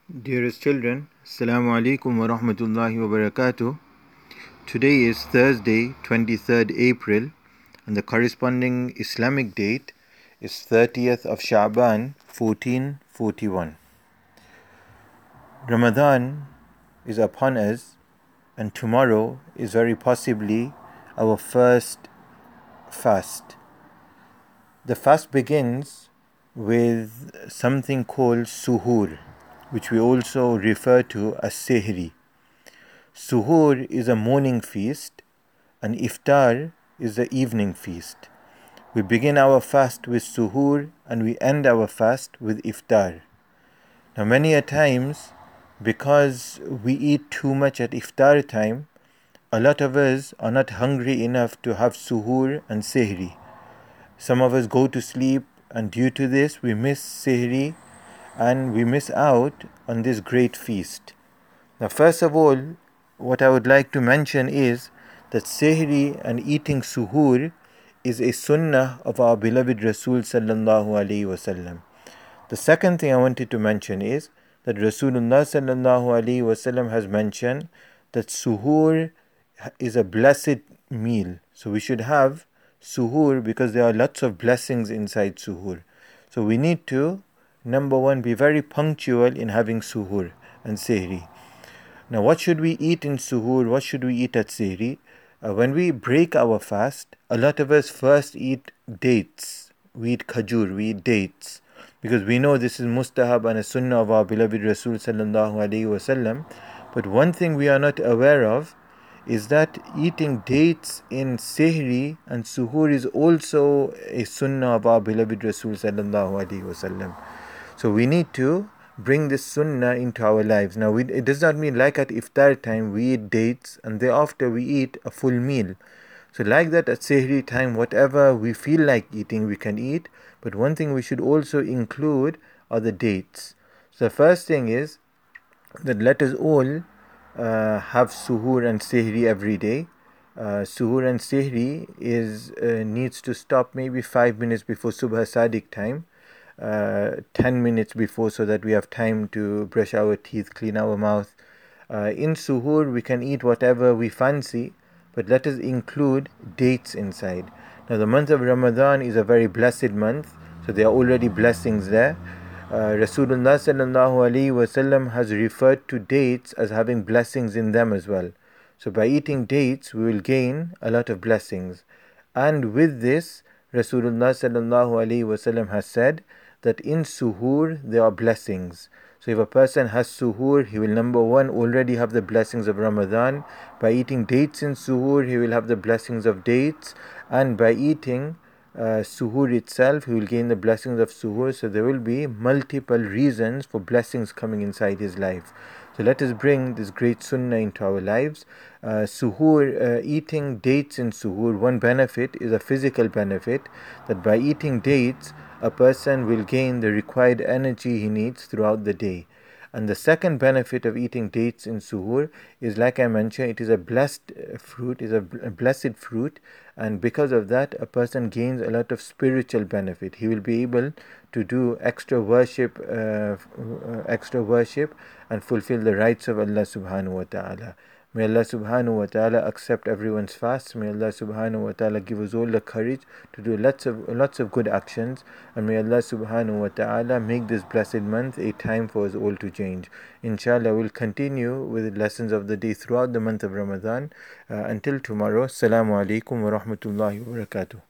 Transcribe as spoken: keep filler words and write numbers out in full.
Dearest children, Assalamu alaikum wa rahmatullahi wa barakatuh. Today is Thursday, twenty-third April, and the corresponding Islamic date is thirtieth of Sha'ban, fourteen forty-one. Ramadan is upon us, and tomorrow is very possibly our first fast. The fast begins with something called suhoor, which we also refer to as sehri. Suhoor is a morning feast, and iftar is the evening feast. We begin our fast with suhoor and we end our fast with iftar. Now, many a times, because we eat too much at iftar time, a lot of us are not hungry enough to have suhoor and sehri. Some of us go to sleep, and due to this, we miss sehri and we miss out on this great feast. Now, first of all, what I would like to mention is that sehri and eating suhoor is a sunnah of our beloved Rasul sallallahu alaihi wasallam. The second thing I wanted to mention is that Rasulullah sallallahu alaihi wasallam has mentioned that suhoor is a blessed meal. So we should have suhoor because there are lots of blessings inside suhoor. So we need to, number one, be very punctual in having suhoor and sehri. Now, what should we eat in suhoor? What should we eat at sehri? Uh, when we break our fast, a lot of us first eat dates. We eat khajur, we eat dates. Because we know this is mustahab and a sunnah of our beloved Rasul sallallahu alaihi wasallam. But one thing we are not aware of is that eating dates in sehri and suhoor is also a sunnah of our beloved Rasul sallallahu alaihi wasallam. So we need to bring this sunnah into our lives. Now, we, it does not mean like at iftar time we eat dates and thereafter we eat a full meal. So like that at sehri time, whatever we feel like eating, we can eat. But one thing we should also include are the dates. So the first thing is that let us all uh, have suhoor and sehri every day. Uh, suhoor and sehri is uh, needs to stop maybe five minutes before subha sadiq time. Uh, ten minutes before, so that we have time to brush our teeth, clean our mouth. Uh, in suhoor, we can eat whatever we fancy, but let us include dates inside. Now, the month of Ramadan is a very blessed month, so there are already blessings there. Uh, Rasulullah sallallahu alaihi wasallam has referred to dates as having blessings in them as well. So, by eating dates, we will gain a lot of blessings. And with this, Rasulullah sallallahu alaihi wasallam has said that in suhoor there are blessings. So if a person has suhoor, he will, number one, already have the blessings of Ramadan. By eating dates in suhoor, he will have the blessings of dates. And by eating uh, suhoor itself, he will gain the blessings of suhoor. So there will be multiple reasons for blessings coming inside his life. So let us bring this great sunnah into our lives. Uh, suhoor, uh, eating dates in suhoor, one benefit is a physical benefit, that by eating dates, a person will gain the required energy he needs throughout the day. And the second benefit of eating dates in suhoor is, like I mentioned, it is a blessed fruit, is a blessed fruit, and because of that, a person gains a lot of spiritual benefit. He will be able to do extra worship, uh, extra worship, and fulfill the rights of Allah subhanahu wa ta'ala. May Allah subhanahu wa ta'ala accept everyone's fast. May Allah subhanahu wa ta'ala give us all the courage to do lots of lots of good actions. And may Allah subhanahu wa ta'ala make this blessed month a time for us all to change. Inshallah, we'll continue with the lessons of the day throughout the month of Ramadan. Uh, until tomorrow, Assalamu alaikum wa rahmatullahi wa barakatuh.